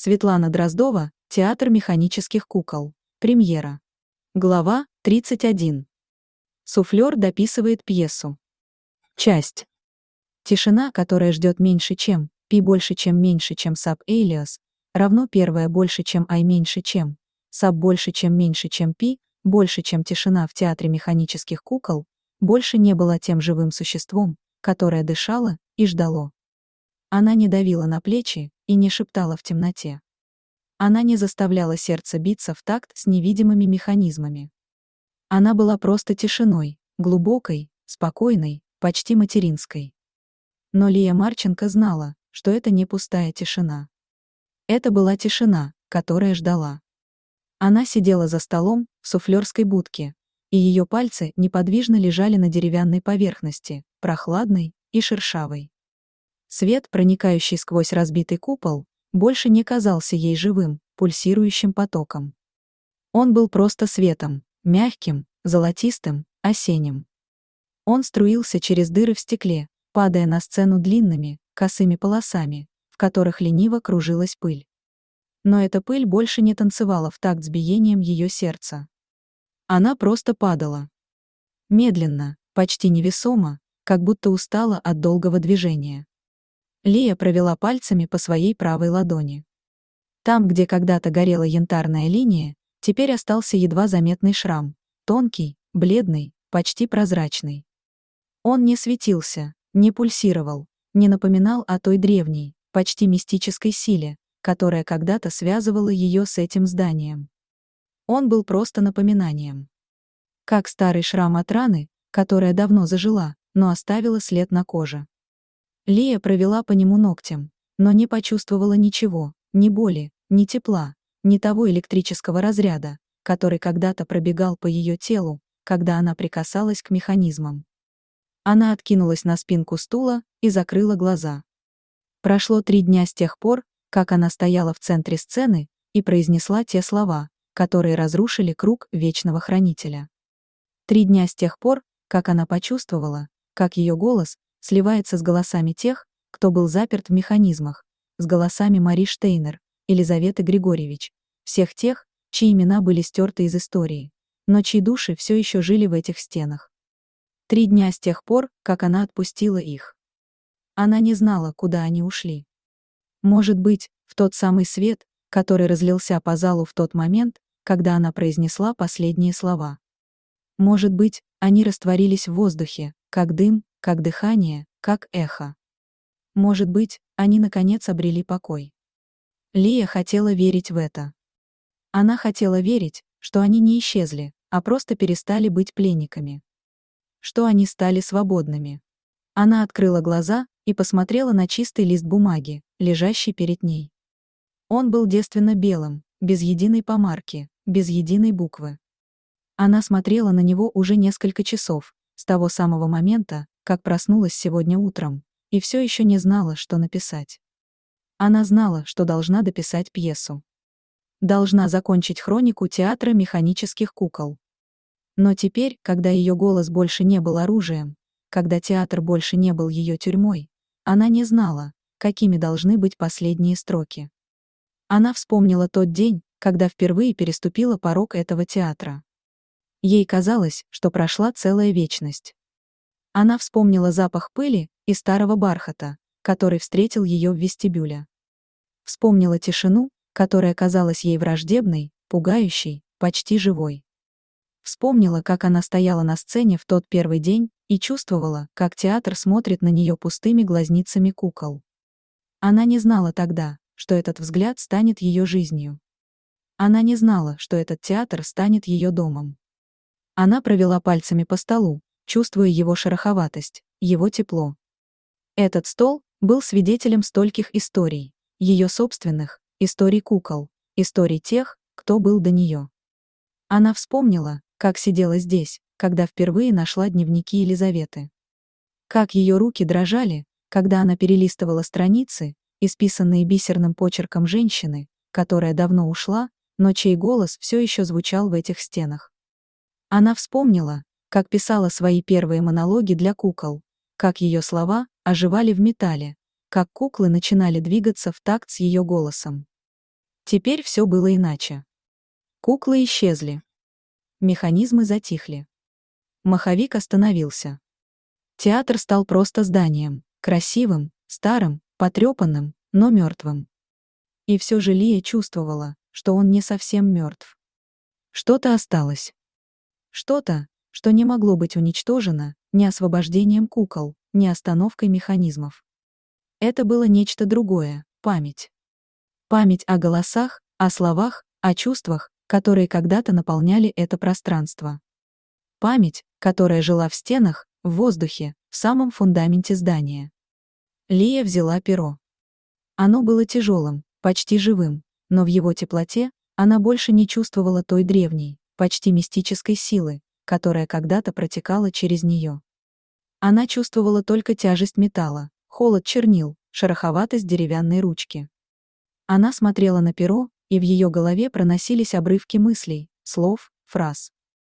Светлана Дроздова, Театр механических кукол. Премьера. Глава 31. Суфлёр дописывает пьесу. Часть. Тишина, которая ждет меньше чем, пи больше чем меньше чем саб элиас, равно первое больше чем ай меньше чем, саб больше чем меньше чем пи, больше чем тишина в театре механических кукол, больше не была тем живым существом, которое дышало и ждало. Она не давила на плечи и не шептала в темноте. Она не заставляла сердце биться в такт с невидимыми механизмами. Она была просто тишиной, глубокой, спокойной, почти материнской. Но Лия Марченко знала, что это не пустая тишина. Это была тишина, которая ждала. Она сидела за столом в суфлёрской будке, и ее пальцы неподвижно лежали на деревянной поверхности, прохладной и шершавой. Свет, проникающий сквозь разбитый купол, больше не казался ей живым, пульсирующим потоком. Он был просто светом, мягким, золотистым, осенним. Он струился через дыры в стекле, падая на сцену длинными, косыми полосами, в которых лениво кружилась пыль. Но эта пыль больше не танцевала в такт с биением ее сердца. Она просто падала. Медленно, почти невесомо, как будто устала от долгого движения. Лия провела пальцами по своей правой ладони. Там, где когда-то горела янтарная линия, теперь остался едва заметный шрам, тонкий, бледный, почти прозрачный. Он не светился, не пульсировал, не напоминал о той древней, почти мистической силе, которая когда-то связывала ее с этим зданием. Он был просто напоминанием. Как старый шрам от раны, которая давно зажила, но оставила след на коже. Лия провела по нему ногтем, но не почувствовала ничего, ни боли, ни тепла, ни того электрического разряда, который когда-то пробегал по ее телу, когда она прикасалась к механизмам. Она откинулась на спинку стула и закрыла глаза. Прошло 3 дня с тех пор, как она стояла в центре сцены и произнесла те слова, которые разрушили круг Вечного Хранителя. 3 дня с тех пор, как она почувствовала, как ее голос сливается с голосами тех, кто был заперт в механизмах, с голосами Мари Штейнер, Елизаветы Григорьевич, всех тех, чьи имена были стерты из истории, но чьи души все еще жили в этих стенах. 3 дня с тех пор, как она отпустила их. Она не знала, куда они ушли. Может быть, в тот самый свет, который разлился по залу в тот момент, когда она произнесла последние слова. Может быть, они растворились в воздухе, как дым, как дыхание, как эхо. Может быть, они наконец обрели покой. Лия хотела верить в это. Она хотела верить, что они не исчезли, а просто перестали быть пленниками. Что они стали свободными. Она открыла глаза и посмотрела на чистый лист бумаги, лежащий перед ней. Он был девственно белым, без единой помарки, без единой буквы. Она смотрела на него уже несколько часов, с того самого момента, как проснулась сегодня утром, и все еще не знала, что написать. Она знала, что должна дописать пьесу. Должна закончить хронику театра механических кукол. Но теперь, когда ее голос больше не был оружием, когда театр больше не был ее тюрьмой, она не знала, какими должны быть последние строки. Она вспомнила тот день, когда впервые переступила порог этого театра. Ей казалось, что прошла целая вечность. Она вспомнила запах пыли и старого бархата, который встретил ее в вестибюле. Вспомнила тишину, которая казалась ей враждебной, пугающей, почти живой. Вспомнила, как она стояла на сцене в тот первый день и чувствовала, как театр смотрит на нее пустыми глазницами кукол. Она не знала тогда, что этот взгляд станет ее жизнью. Она не знала, что этот театр станет ее домом. Она провела пальцами по столу, чувствуя его шероховатость, его тепло. Этот стол был свидетелем стольких историй, ее собственных, историй кукол, историй тех, кто был до нее. Она вспомнила, как сидела здесь, когда впервые нашла дневники Елизаветы. Как ее руки дрожали, когда она перелистывала страницы, исписанные бисерным почерком женщины, которая давно ушла, но чей голос все еще звучал в этих стенах. Она вспомнила, как писала свои первые монологи для кукол, как ее слова оживали в металле, как куклы начинали двигаться в такт с ее голосом. Теперь все было иначе. Куклы исчезли. Механизмы затихли. Маховик остановился. Театр стал просто зданием, красивым, старым, потрепанным, но мертвым. И все же Лия чувствовала, что он не совсем мертв. Что-то осталось. Что-то, что не могло быть уничтожено ни освобождением кукол, ни остановкой механизмов. Это было нечто другое — память. Память о голосах, о словах, о чувствах, которые когда-то наполняли это пространство. Память, которая жила в стенах, в воздухе, в самом фундаменте здания. Лия взяла перо. Оно было тяжелым, почти живым, но в его теплоте она больше не чувствовала той древней, почти мистической силы, которая когда-то протекала через нее. Она чувствовала только тяжесть металла, холод чернил, шероховатость деревянной ручки. Она смотрела на перо, и в ее голове проносились обрывки мыслей, слов, фраз.